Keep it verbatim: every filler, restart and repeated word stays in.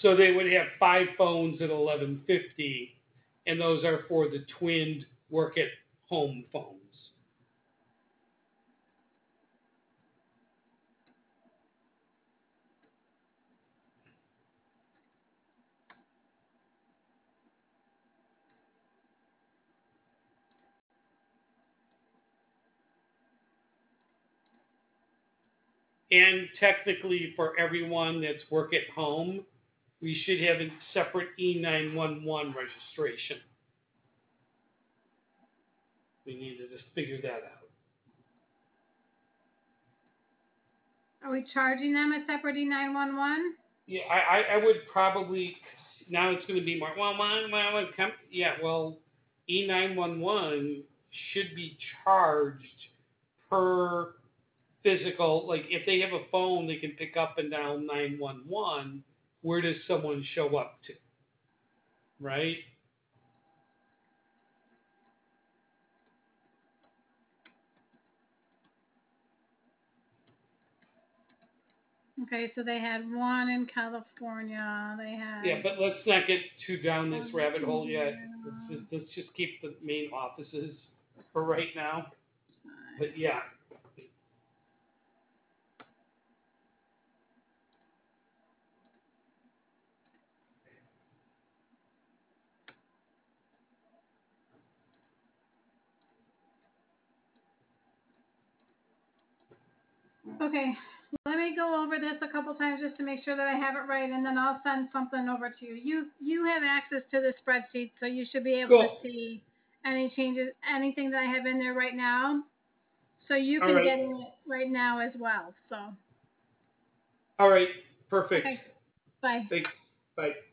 So they would have five phones at eleven fifty, and those are for the twinned work at home phones. And technically, for everyone that's work at home, we should have a separate E nine one one registration. We need to just figure that out. Are we charging them a separate E nine one one? Yeah, I, I, I would probably, now it's going to be more, well, my, my, my, yeah, well, E nine one one should be charged per physical, like if they have a phone they can pick up and dial nine one one, where does someone show up to? Right? Okay, so they had one in California. They had. Yeah, but let's not get too down this rabbit hole yet. Let's just, let's just keep the main offices for right now. But yeah. Okay, let me go over this a couple times just to make sure that I have it right, and then I'll send something over to you. You you have access to the spreadsheet, so you should be able Cool. to see any changes, anything that I have in there right now. So you All can right. get it right now as well. So. All right. Perfect. Okay. Bye. Thanks. Bye.